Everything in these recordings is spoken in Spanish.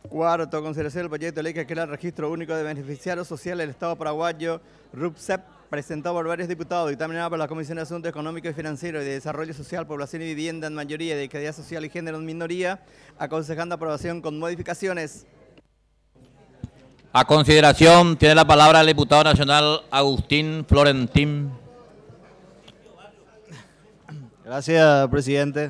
Cuarto, consideración del proyecto de ley que crea el Registro Único de Beneficiarios Sociales del Estado paraguayo, RUPSEP, presentado por varios diputados, dictaminado por la Comisión de Asuntos Económicos y Financieros y de Desarrollo Social, Población y Vivienda en mayoría y de Equidad Social y Género en minoría, aconsejando aprobación con modificaciones. A consideración, tiene la palabra el diputado nacional Agustín Florentín. Gracias, presidente.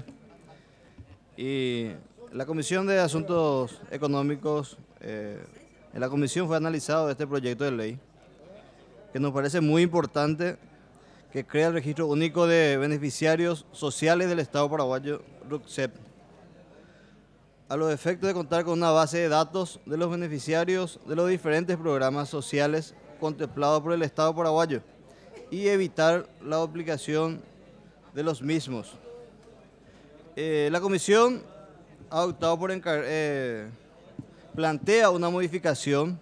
Y la Comisión de Asuntos Económicos, en la comisión fue analizado este proyecto de ley, que nos parece muy importante, que crea el Registro Único de Beneficiarios Sociales del Estado paraguayo, RUCSEP, a los efectos de contar con una base de datos de los beneficiarios de los diferentes programas sociales contemplados por el Estado paraguayo y evitar la duplicación de los mismos. La comisión ha optado por plantea una modificación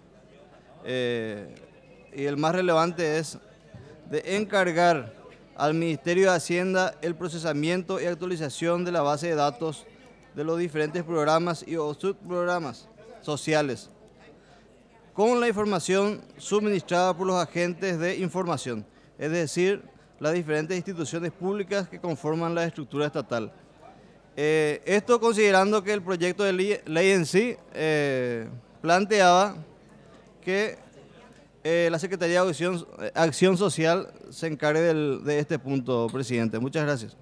y el más relevante es de encargar al Ministerio de Hacienda el procesamiento y actualización de la base de datos de los diferentes programas y o subprogramas sociales con la información suministrada por los agentes de información, es decir, las diferentes instituciones públicas que conforman la estructura estatal. Esto considerando que el proyecto de ley en sí planteaba que la Secretaría de Acción Social se encargue de este punto, presidente. Muchas gracias.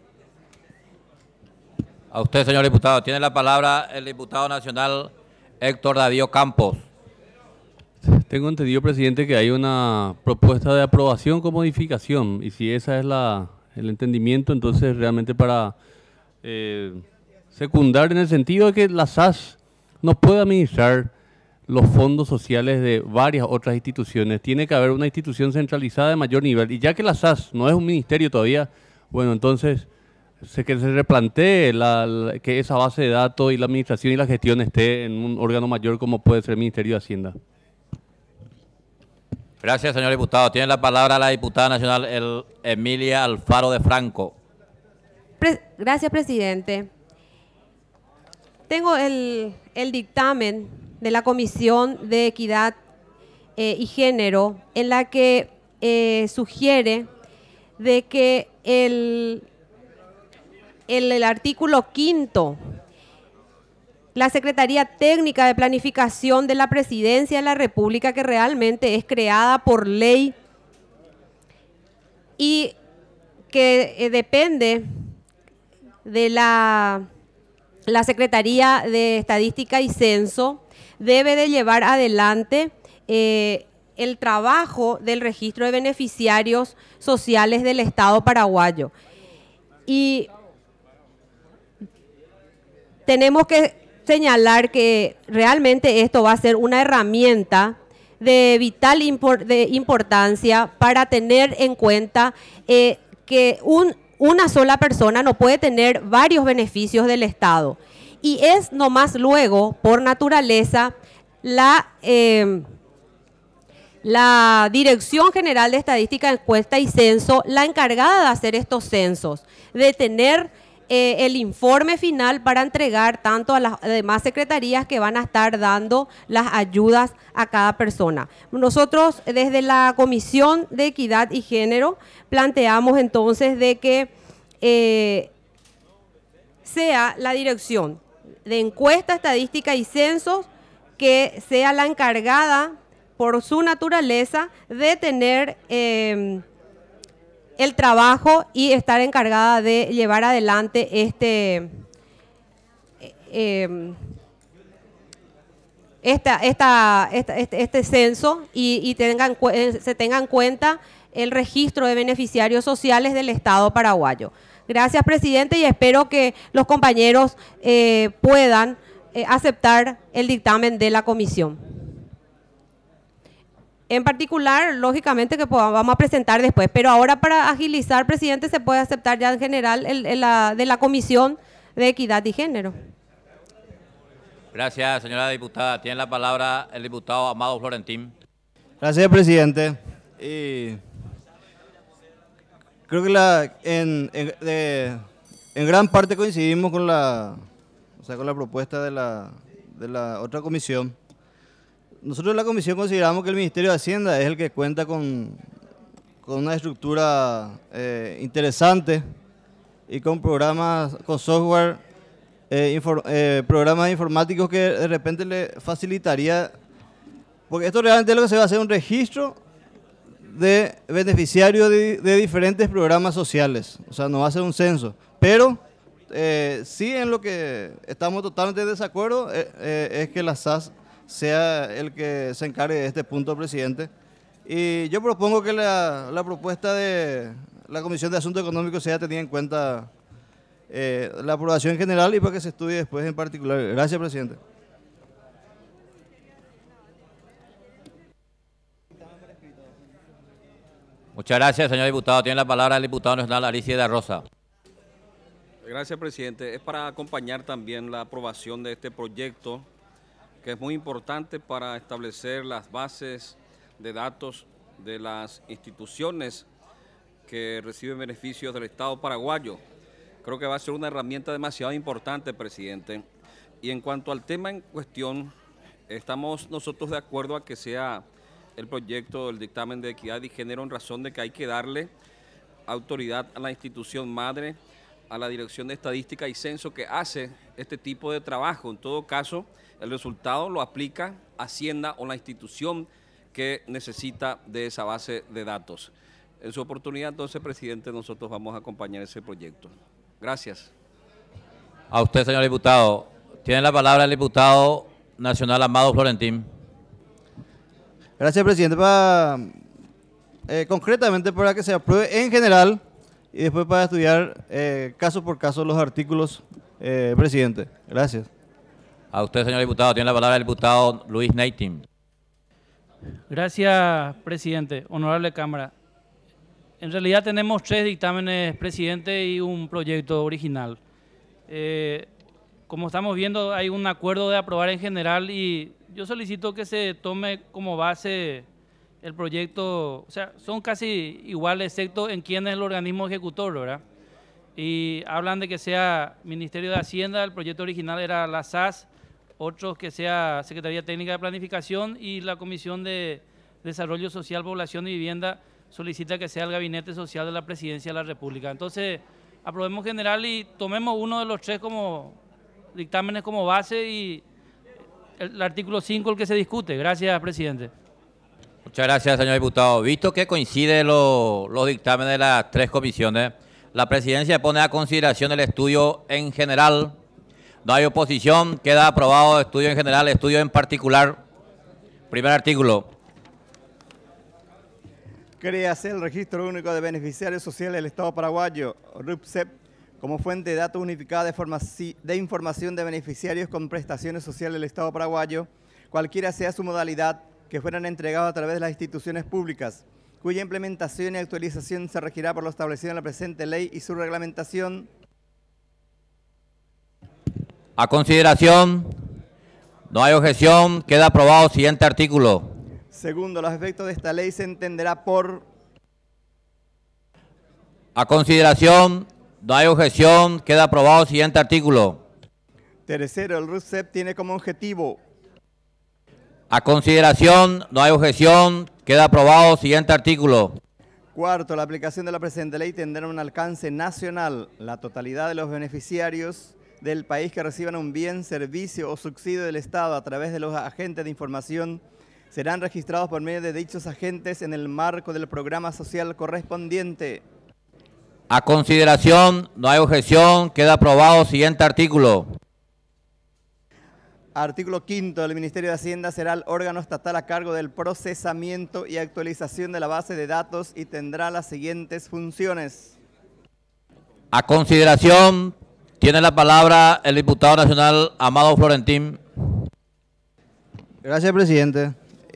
A usted, señor diputado. Tiene la palabra el diputado nacional Héctor Davío Campos. Tengo entendido, presidente, que hay una propuesta de aprobación con modificación, y si ese es el entendimiento, entonces realmente para secundar en el sentido de que la SAS no puede administrar los fondos sociales de varias otras instituciones. Tiene que haber una institución centralizada de mayor nivel, y ya que la SAS no es un ministerio todavía, bueno, entonces que se replantee que esa base de datos y la administración y la gestión esté en un órgano mayor como puede ser el Ministerio de Hacienda. Gracias, señor diputado. Tiene la palabra la diputada nacional Emilia Alfaro de Franco. Gracias, presidente. Tengo el dictamen de la Comisión de Equidad y Género, en la que sugiere de que el artículo 5º, la Secretaría Técnica de Planificación de la Presidencia de la República, que realmente es creada por ley y que depende de la Secretaría de Estadística y Censo, debe de llevar adelante el trabajo del registro de beneficiarios sociales del Estado paraguayo. Y tenemos que señalar que realmente esto va a ser una herramienta de vital importancia para tener en cuenta que una sola persona no puede tener varios beneficios del Estado. Y es nomás luego, por naturaleza, la Dirección General de Estadística, Encuesta y Censo la encargada de hacer estos censos, de tener el informe final para entregar tanto a las demás secretarías que van a estar dando las ayudas a cada persona. Nosotros desde la Comisión de Equidad y Género planteamos entonces de que sea la Dirección de Encuesta, Estadística y Censos que sea la encargada por su naturaleza de tener el trabajo y estar encargada de llevar adelante este censo y se tenga en cuenta el registro de beneficiarios sociales del Estado paraguayo. Gracias, presidente, y espero que los compañeros puedan aceptar el dictamen de la comisión. En particular, lógicamente que vamos a presentar después, pero ahora para agilizar, presidente, se puede aceptar ya en general de la Comisión de Equidad y Género. Gracias, señora diputada. Tiene la palabra el diputado Amado Florentín. Gracias, presidente. Creo que en gran parte coincidimos con la propuesta de la otra comisión. Nosotros en la comisión consideramos que el Ministerio de Hacienda es el que cuenta con una estructura interesante y con programas, con software, programas informáticos que de repente le facilitaría, porque esto realmente lo que se va a hacer un registro de beneficiarios de diferentes programas sociales, o sea, no va a ser un censo, pero sí en lo que estamos totalmente de desacuerdo es que la SAS sea el que se encargue de este punto, presidente. Y yo propongo que la propuesta de la Comisión de Asuntos Económicos sea tenida en cuenta la aprobación en general y para que se estudie después en particular. Gracias, presidente. Muchas gracias, señor diputado. Tiene la palabra el diputado nacional Alicia de Rosa. Gracias, presidente. Es para acompañar también la aprobación de este proyecto, que es muy importante para establecer las bases de datos de las instituciones que reciben beneficios del Estado paraguayo. Creo que va a ser una herramienta demasiado importante, presidente. Y en cuanto al tema en cuestión, estamos nosotros de acuerdo a que sea el proyecto del dictamen de equidad y género en razón de que hay que darle autoridad a la institución madre, a la Dirección de Estadística y Censo que hace este tipo de trabajo. En todo caso, el resultado lo aplica Hacienda o la institución que necesita de esa base de datos. En su oportunidad, entonces, presidente, nosotros vamos a acompañar ese proyecto. Gracias. A usted, señor diputado. Tiene la palabra el diputado nacional Amado Florentín. Gracias, presidente. Concretamente para que se apruebe en general y después para estudiar caso por caso los artículos, presidente. Gracias. A usted, señor diputado. Tiene la palabra el diputado Luis Neitin. Gracias, presidente. Honorable Cámara. En realidad tenemos 3 dictámenes, presidente, y un proyecto original. Como estamos viendo, hay un acuerdo de aprobar en general y yo solicito que se tome como base el proyecto, o sea, son casi iguales, excepto en quién es el organismo ejecutor, ¿verdad? Y hablan de que sea Ministerio de Hacienda, el proyecto original era la SAS, otros que sea Secretaría Técnica de Planificación y la Comisión de Desarrollo Social, Población y Vivienda solicita que sea el Gabinete Social de la Presidencia de la República. Entonces, aprobemos general y tomemos uno de los 3 como dictámenes como base y el artículo 5 el que se discute. Gracias, presidente. Muchas gracias, señor diputado. Visto que coinciden los dictámenes de las 3 comisiones, la presidencia pone a consideración el estudio en general. No hay oposición, queda aprobado estudio en general, estudio en particular. Primer artículo. Créase el Registro Único de Beneficiarios Sociales del Estado paraguayo, RUPSEP, como fuente de datos unificada de información de beneficiarios con prestaciones sociales del Estado paraguayo, cualquiera sea su modalidad, que fueran entregados a través de las instituciones públicas, cuya implementación y actualización se regirá por lo establecido en la presente ley y su reglamentación. A consideración, no hay objeción, queda aprobado. Siguiente artículo. Segundo, los efectos de esta ley se entenderá por... A consideración, no hay objeción, queda aprobado. Siguiente artículo. Tercero, el RUPSEP tiene como objetivo... A consideración, no hay objeción, queda aprobado. Siguiente artículo. Cuarto, la aplicación de la presente ley tendrá un alcance nacional. La totalidad de los beneficiarios del país que reciban un bien, servicio o subsidio del Estado a través de los agentes de información serán registrados por medio de dichos agentes en el marco del programa social correspondiente. A consideración, no hay objeción, queda aprobado. Siguiente artículo. Artículo 5. El Ministerio de Hacienda será el órgano estatal a cargo del procesamiento y actualización de la base de datos y tendrá las siguientes funciones. A consideración, tiene la palabra el diputado nacional Amado Florentín. Gracias, presidente.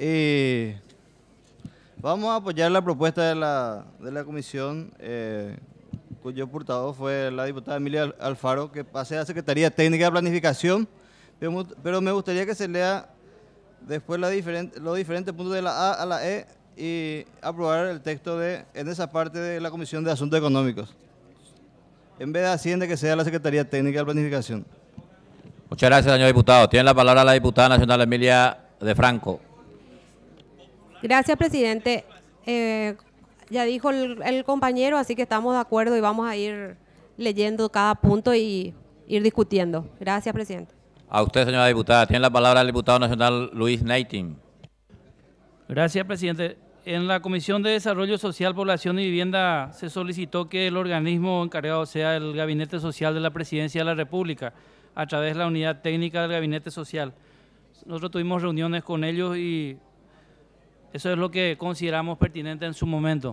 Vamos a apoyar la propuesta de la comisión, cuyo portavoz fue la diputada Emilia Alfaro, que pase a Secretaría Técnica de Planificación, pero me gustaría que se lea después los diferentes puntos de la A a la E y aprobar el texto en esa parte de la Comisión de Asuntos Económicos. En vez de Hacienda, que sea la Secretaría Técnica de Planificación. Muchas gracias, señor diputado. Tiene la palabra la diputada nacional Emilia de Franco. Gracias, presidente. Ya dijo el compañero, así que estamos de acuerdo y vamos a ir leyendo cada punto y ir discutiendo. Gracias, presidente. A usted, señora diputada. Tiene la palabra el diputado nacional Luis Neitin. Gracias, presidente. En la Comisión de Desarrollo Social, Población y Vivienda se solicitó que el organismo encargado sea el Gabinete Social de la Presidencia de la República, a través de la Unidad Técnica del Gabinete Social. Nosotros tuvimos reuniones con ellos y eso es lo que consideramos pertinente en su momento.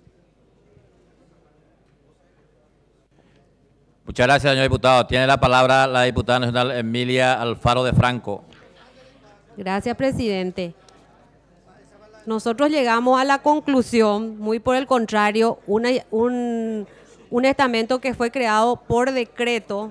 Muchas gracias, señor diputado. Tiene la palabra la diputada nacional Emilia Alfaro de Franco. Gracias, presidente. Nosotros llegamos a la conclusión, muy por el contrario, un estamento que fue creado por decreto.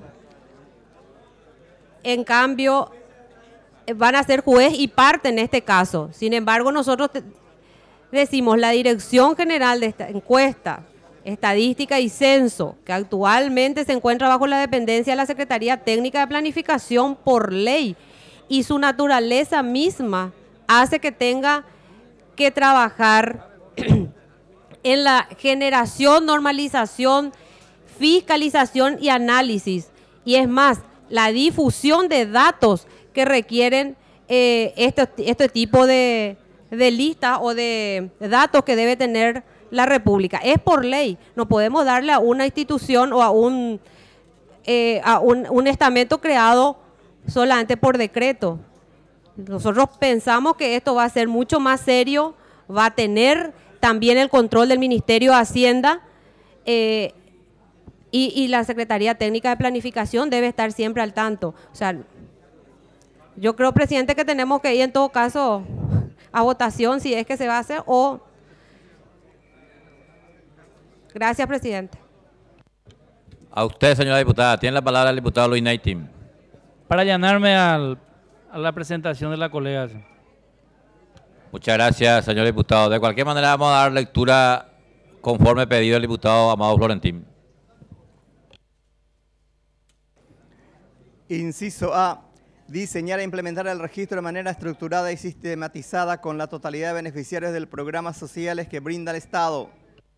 En cambio, van a ser juez y parte en este caso. Sin embargo, nosotros decimos la Dirección General de esta encuesta, Estadística y Censo, que actualmente se encuentra bajo la dependencia de la Secretaría Técnica de Planificación por ley, y su naturaleza misma hace que tenga que trabajar en la generación, normalización, fiscalización y análisis. Y es más, la difusión de datos que requieren este tipo de listas o de datos que debe tener la República. Es por ley. No podemos darle a una institución o a un estamento creado solamente por decreto. Nosotros pensamos que esto va a ser mucho más serio, va a tener también el control del Ministerio de Hacienda y la Secretaría Técnica de Planificación debe estar siempre al tanto. O sea, yo creo, presidente, que tenemos que ir en todo caso a votación si es que se va a hacer o... Gracias, presidente. A usted, señora diputada. Tiene la palabra el diputado Luis Neitin. Para allanarme a la presentación de la colega. Muchas gracias, señor diputado. De cualquier manera, vamos a dar lectura conforme pedido el diputado Amado Florentín. Inciso A. Diseñar e implementar el registro de manera estructurada y sistematizada con la totalidad de beneficiarios del programas sociales que brinda el Estado.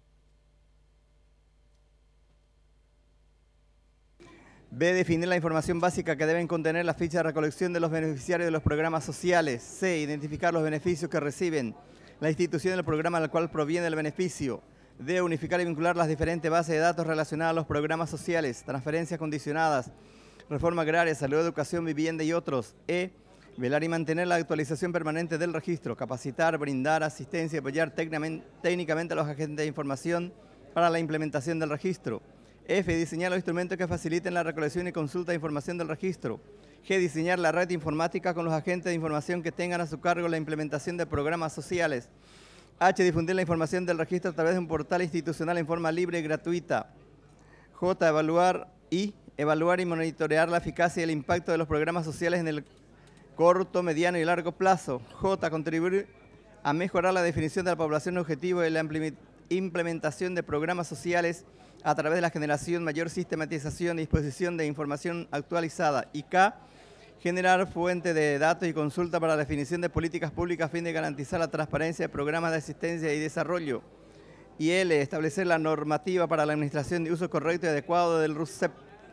B. Definir la información básica que deben contener las fichas de recolección de los beneficiarios de los programas sociales. C. Identificar los beneficios que reciben la institución del programa al cual proviene el beneficio. D. Unificar y vincular las diferentes bases de datos relacionadas a los programas sociales, transferencias condicionadas, reforma agraria, salud, educación, vivienda y otros. E. Velar y mantener la actualización permanente del registro. Capacitar, brindar asistencia y apoyar técnicamente a los agentes de información para la implementación del registro. F. Diseñar los instrumentos que faciliten la recolección y consulta de información del registro. G. Diseñar la red informática con los agentes de información que tengan a su cargo la implementación de programas sociales. H. Difundir la información del registro a través de un portal institucional en forma libre y gratuita. J. Evaluar y monitorear la eficacia y el impacto de los programas sociales en el corto, mediano y largo plazo. J. Contribuir a mejorar la definición de la población objetivo y la implementación de programas sociales a través de la generación, mayor sistematización y disposición de información actualizada. Y K. Generar fuente de datos y consulta para la definición de políticas públicas a fin de garantizar la transparencia de programas de asistencia y desarrollo. Y L. Establecer la normativa para la administración de uso correcto y adecuado del RUCEP.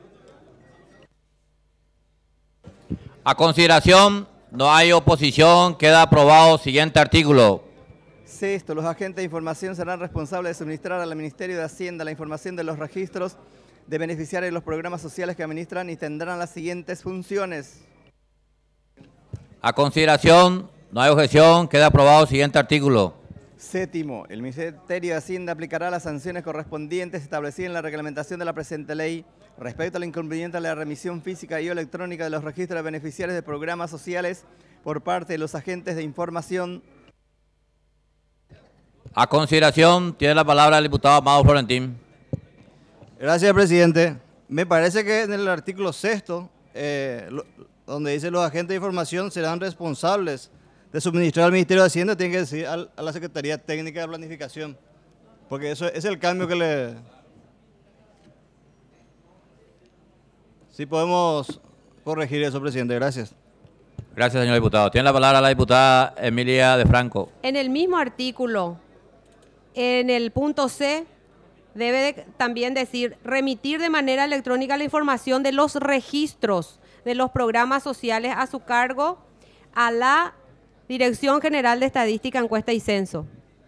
A consideración, no hay oposición, queda aprobado. Siguiente artículo. Sexto, los agentes de información serán responsables de suministrar al Ministerio de Hacienda la información de los registros de beneficiarios de los programas sociales que administran y tendrán las siguientes funciones. A consideración, no hay objeción, queda aprobado. Siguiente artículo. Séptimo, el Ministerio de Hacienda aplicará las sanciones correspondientes establecidas en la reglamentación de la presente ley respecto al incumplimiento de la remisión física y electrónica de los registros de beneficiarios de programas sociales por parte de los agentes de información. A consideración, tiene la palabra el diputado Amado Florentín. Gracias, presidente. Me parece que en el artículo 6º, donde dice los agentes de información serán responsables de suministrar al Ministerio de Hacienda, tiene que decir a la Secretaría Técnica de Planificación, porque eso es el cambio que le... Si podemos corregir eso, presidente. Gracias. Gracias, señor diputado. Tiene la palabra la diputada Emilia de Franco. En el mismo artículo, en el punto C, debe también decir remitir de manera electrónica la información de los registros de los programas sociales a su cargo a la Dirección General de Estadística, Encuesta y Censo.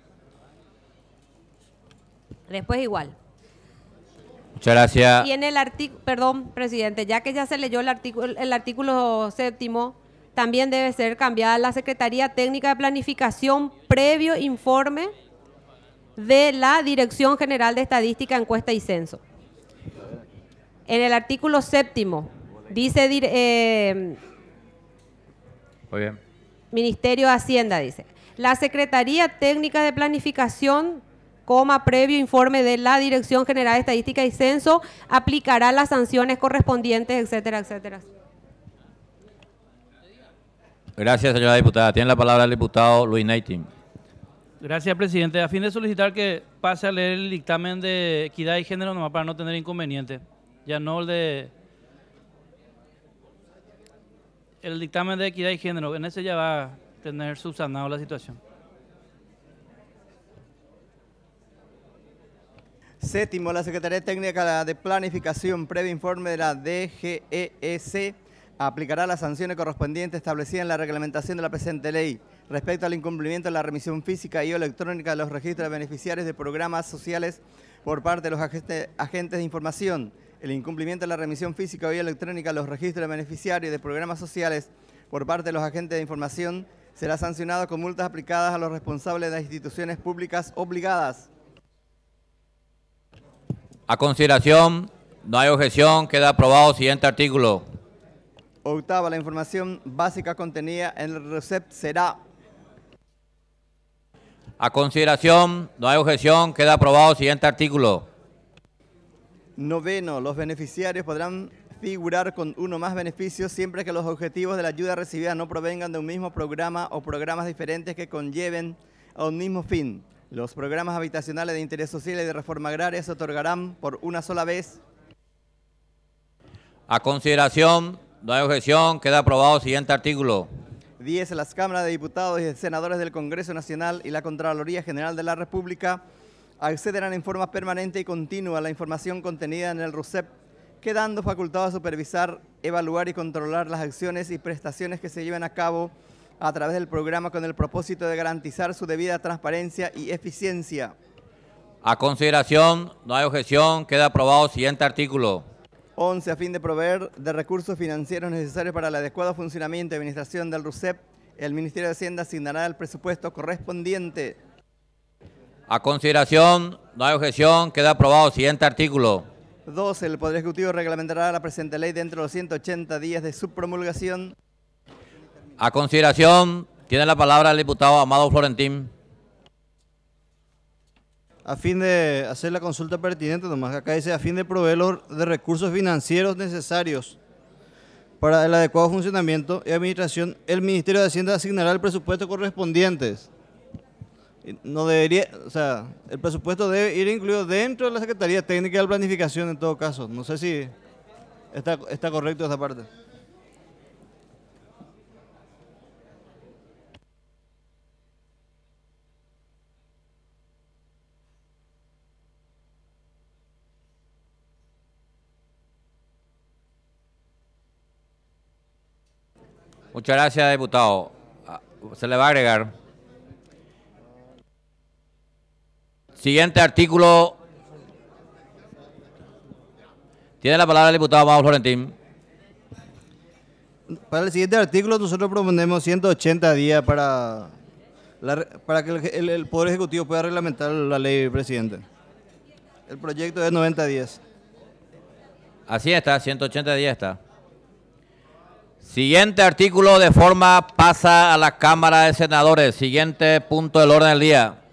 Después igual. Muchas gracias. Y en el artículo, perdón, presidente, ya que ya se leyó el artículo 7º, también debe ser cambiada la Secretaría Técnica de Planificación previo informe de la Dirección General de Estadística, Encuesta y Censo. En el artículo 7º, dice Muy bien. Ministerio de Hacienda, dice, la Secretaría Técnica de Planificación, previo informe de la Dirección General de Estadística y Censo, aplicará las sanciones correspondientes, etcétera, etcétera. Gracias, señora diputada. Tiene la palabra el diputado Luis Neitin. Gracias, presidente. A fin de solicitar que pase a leer el dictamen de equidad y género, nomás para no tener inconveniente. Ya no el dictamen de equidad y género. En ese ya va a tener subsanado la situación. Séptimo, la Secretaría Técnica de Planificación, previo informe de la DGES, aplicará las sanciones correspondientes establecidas en la reglamentación de la presente ley respecto al incumplimiento de la remisión física y electrónica de los registros de beneficiarios de programas sociales por parte de los agentes de información. El incumplimiento de la remisión física y electrónica de los registros de beneficiarios de programas sociales por parte de los agentes de información será sancionado con multas aplicadas a los responsables de las instituciones públicas obligadas. A consideración, no hay objeción, queda aprobado. Siguiente artículo. Octava, la información básica contenida en el RUSEP será. A consideración, no hay objeción, queda aprobado. Siguiente artículo. Noveno, los beneficiarios podrán figurar con uno o más beneficios siempre que los objetivos de la ayuda recibida no provengan de un mismo programa o programas diferentes que conlleven a un mismo fin. Los programas habitacionales de interés social y de reforma agraria se otorgarán por una sola vez. A consideración, no hay objeción, queda aprobado. Siguiente artículo. 10. Las cámaras de diputados y senadores del Congreso Nacional y la Contraloría General de la República accederán en forma permanente y continua a la información contenida en el RUSEP, quedando facultado a supervisar, evaluar y controlar las acciones y prestaciones que se lleven a cabo a través del programa con el propósito de garantizar su debida transparencia y eficiencia. A consideración, no hay objeción, queda aprobado. Siguiente artículo. 11. A fin de proveer de recursos financieros necesarios para el adecuado funcionamiento y administración del RUSEP, el Ministerio de Hacienda asignará el presupuesto correspondiente. A consideración, no hay objeción, queda aprobado. Siguiente artículo. 12. El Poder Ejecutivo reglamentará la presente ley dentro de los 180 días de su promulgación. A consideración, tiene la palabra el diputado Amado Florentín. A fin de hacer la consulta pertinente, nomás acá dice, a fin de proveer de recursos financieros necesarios para el adecuado funcionamiento y administración, el Ministerio de Hacienda asignará el presupuesto correspondiente. No debería, o sea, el presupuesto debe ir incluido dentro de la Secretaría Técnica de Planificación en todo caso. No sé si está correcto esta parte. Muchas gracias, diputado. Se le va a agregar. Siguiente artículo. Tiene la palabra el diputado Amado Florentín. Para el siguiente artículo nosotros proponemos 180 días para que el Poder Ejecutivo pueda reglamentar la ley, presidente. El proyecto es 90 días. Así está, 180 días está. Siguiente artículo de forma pasa a la Cámara de Senadores. Siguiente punto del orden del día.